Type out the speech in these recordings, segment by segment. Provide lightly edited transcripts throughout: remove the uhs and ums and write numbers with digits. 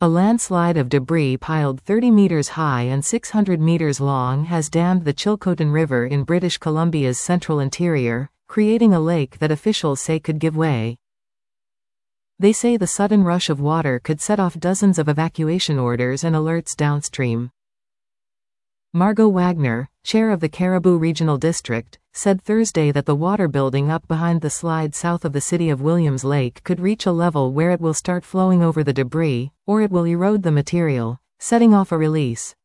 A landslide of debris piled 30 meters high and 600 meters long has dammed the Chilcotin River in British Columbia's central interior, creating a lake that officials say could give way. They say the sudden rush of water could set off dozens of evacuation orders and alerts downstream. Margot Wagner, chair of the Caribou Regional District, said Thursday that the water building up behind the slide south of the city of Williams Lake could reach a level where it will start flowing over the debris, or it will erode the material, setting off a release.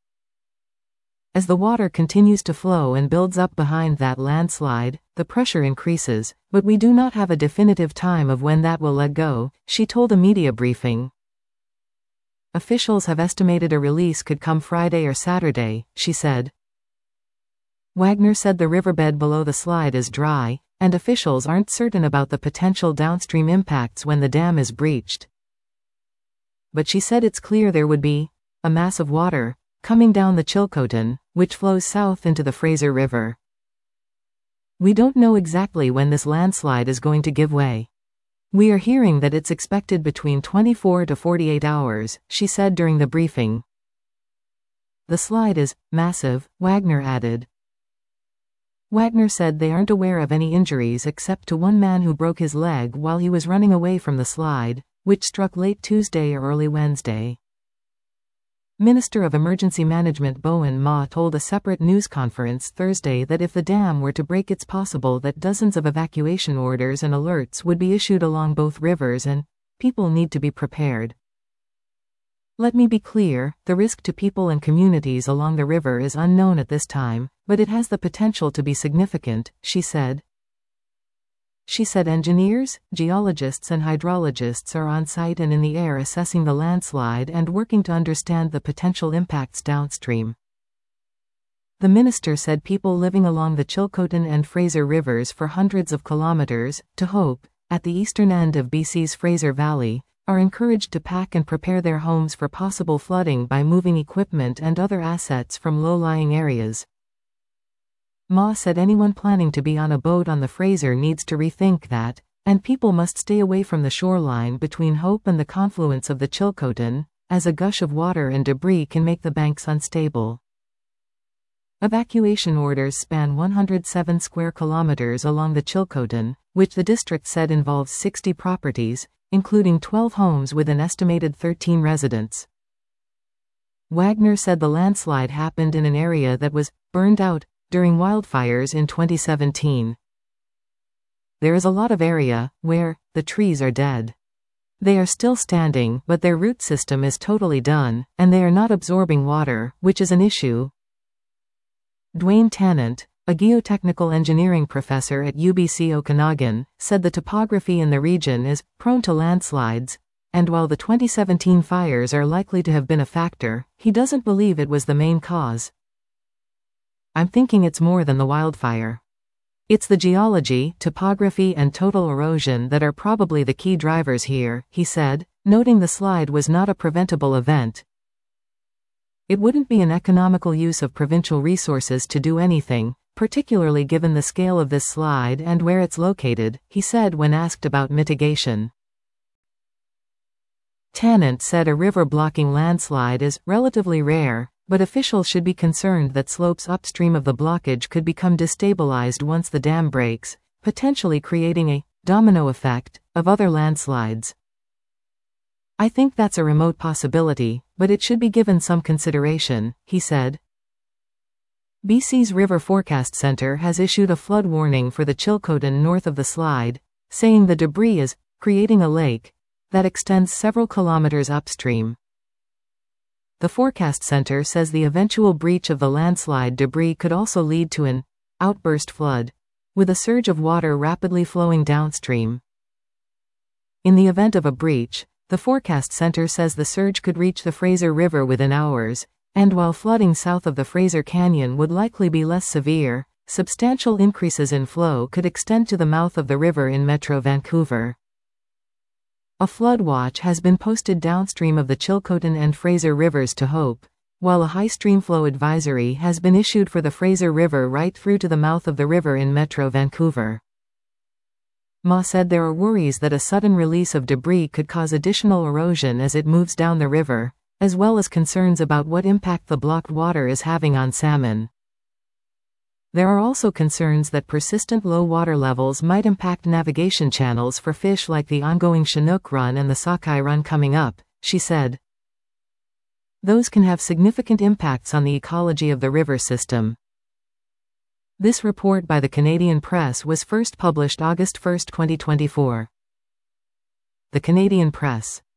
As the water continues to flow and builds up behind that landslide, the pressure increases, but we do not have a definitive time of when that will let go, she told a media briefing. Officials have estimated a release could come Friday or Saturday, she said. Wagner said the riverbed below the slide is dry, and officials aren't certain about the potential downstream impacts when the dam is breached. But she said it's clear there would be a mass of water coming down the Chilcotin, which flows south into the Fraser River. We don't know exactly when this landslide is going to give way. We are hearing that it's expected between 24 to 48 hours, she said during the briefing. The slide is massive, Wagner added. Wagner said they aren't aware of any injuries except to one man who broke his leg while he was running away from the slide, which struck late Tuesday or early Wednesday. Minister of Emergency Management Bowen Ma told a separate news conference Thursday that if the dam were to break, it's possible that dozens of evacuation orders and alerts would be issued along both rivers and people need to be prepared. Let me be clear, the risk to people and communities along the river is unknown at this time, but it has the potential to be significant, she said. She said engineers, geologists and hydrologists are on site and in the air assessing the landslide and working to understand the potential impacts downstream. The minister said people living along the Chilcotin and Fraser rivers for hundreds of kilometers, to Hope, at the eastern end of BC's Fraser Valley, are encouraged to pack and prepare their homes for possible flooding by moving equipment and other assets from low-lying areas. Ma said anyone planning to be on a boat on the Fraser needs to rethink that, and people must stay away from the shoreline between Hope and the confluence of the Chilcotin, as a gush of water and debris can make the banks unstable. Evacuation orders span 107 square kilometers along the Chilcotin, which the district said involves 60 properties, including 12 homes with an estimated 13 residents. Wagner said the landslide happened in an area that was burned out during wildfires in 2017. There is a lot of area where the trees are dead. They are still standing, but their root system is totally done, and they are not absorbing water, which is an issue. Dwayne Tennant, a geotechnical engineering professor at UBC Okanagan, said the topography in the region is prone to landslides, and while the 2017 fires are likely to have been a factor, he doesn't believe it was the main cause. I'm thinking it's more than the wildfire. It's the geology, topography and total erosion that are probably the key drivers here, he said, noting the slide was not a preventable event. It wouldn't be an economical use of provincial resources to do anything, particularly given the scale of this slide and where it's located, he said when asked about mitigation. Tennant said a river-blocking landslide is relatively rare, but officials should be concerned that slopes upstream of the blockage could become destabilized once the dam breaks, potentially creating a domino effect of other landslides. I think that's a remote possibility, but it should be given some consideration, he said. BC's River Forecast Centre has issued a flood warning for the Chilcotin north of the slide, saying the debris is creating a lake that extends several kilometers upstream. The Forecast Center says the eventual breach of the landslide debris could also lead to an outburst flood, with a surge of water rapidly flowing downstream. In the event of a breach, the Forecast Center says the surge could reach the Fraser River within hours, and while flooding south of the Fraser Canyon would likely be less severe, substantial increases in flow could extend to the mouth of the river in Metro Vancouver. A flood watch has been posted downstream of the Chilcotin and Fraser rivers to Hope, while a high stream flow advisory has been issued for the Fraser River right through to the mouth of the river in Metro Vancouver. Ma said there are worries that a sudden release of debris could cause additional erosion as it moves down the river, as well as concerns about what impact the blocked water is having on salmon. There are also concerns that persistent low water levels might impact navigation channels for fish like the ongoing Chinook Run and the Sockeye Run coming up, she said. Those can have significant impacts on the ecology of the river system. This report by the Canadian Press was first published August 1, 2024. The Canadian Press.